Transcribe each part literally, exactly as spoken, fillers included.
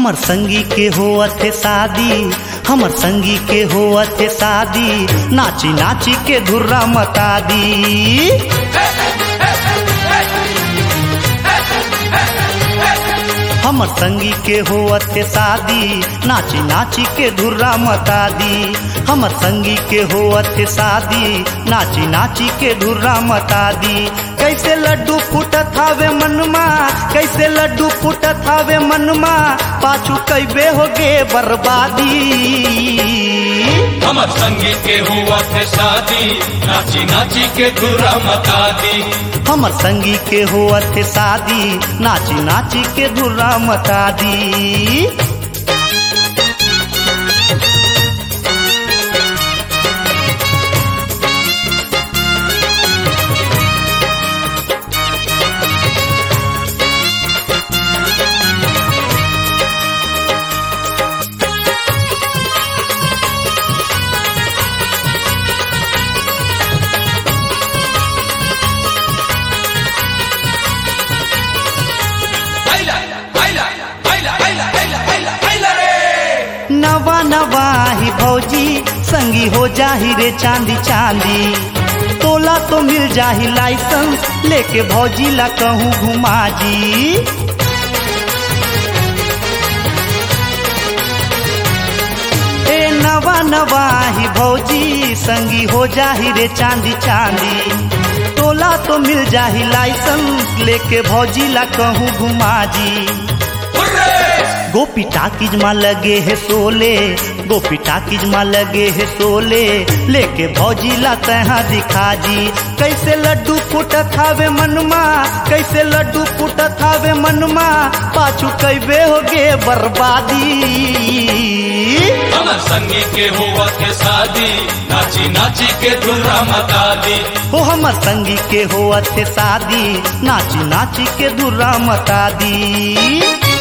हमर संगी के होअथे शादी, हमर संगी के होअथे शादी, नाची नाची के धुर्रा मता दी। हमर संगी के होअथे शादी, नाची नाची के धुर्रा मता दी। हमर संगी के होअथे शादी, नाची नाची के धुर्रा मता दी। कैसे लड्डू फूटत हावे मनमा, कैसे लड्डू फूटत हावे मनमा, पाछू कैबे होगे बर्बादी। हमर संगी के होअथे शादी, नाची नाची के धुर्रा मता दी। हमर संगी के होअथे शादी, नाची नाची के धुर्रा मता दी। नवा नवा ही भौजी संगी हो जाही रे चांदी चांदी, तोला तो मिल जाही लाइसेंस लेके भौजी ला कहूँ घुमा जी। ए नवा नवा ही भौजी संगी हो जाही रे चांदी चांदी, तोला तो मिल जाही लाइसेंस लेके भौजी ला कहूँ घुमा जी। गोपी टाकीज माँ लगे है सोले, गोपी टाकीज माँ लगे है सोले, लेके भौजी ला तहाँ दिखा जी। कैसे लड्डू फूटत हावे मनमा, कैसे लड्डू फूटत हावे मनमा, पाछू कैबे होगे बर्बादी। हमर संगी के होअथे शादी, नाची नाची के धुर्रा मता दी। हो हमर संगी के होअथे शादी, नाची नाची के धुर्रा मता दी।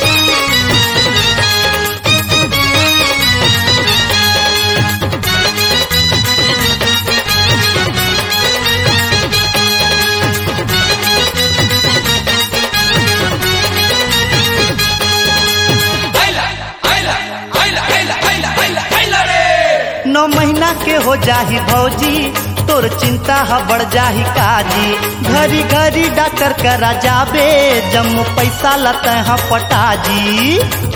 नौ महीना के हो जाही भौजी, तोर चिंता ह बढ़ जाही काजी। घरी घरी डॉक्टर करा जाबे, जम पैसा लत ह पटाजी।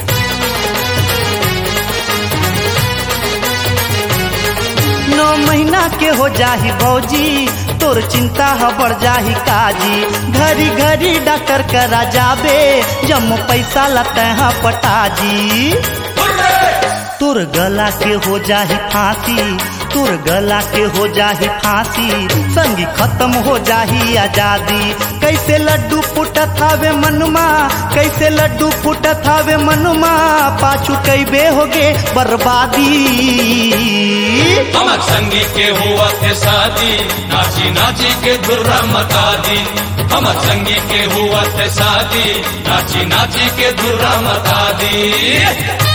नौ महीना के हो जाही भौजी, तोर चिंता ह बढ़ जाही काजी। घरी घरी डॉक्टर करा जाबे, जम पैसा लत ह पटाजी। तोर गला के हो जाही फांसी, तोर गला के हो जाही फांसी, संगी खत्म हो जाही आजादी। कैसे लड्डू फूटत हावे मनमा, कैसे लड्डू फूटत हावे मनमा, पाछू कैबे होगे बर्बादी। हमर संगी के होअथे शादी, नाची नाची के धुर्रा मता दी। हमर संगी के होअथे शादी, नाची नाची के धुर्रा मता दी।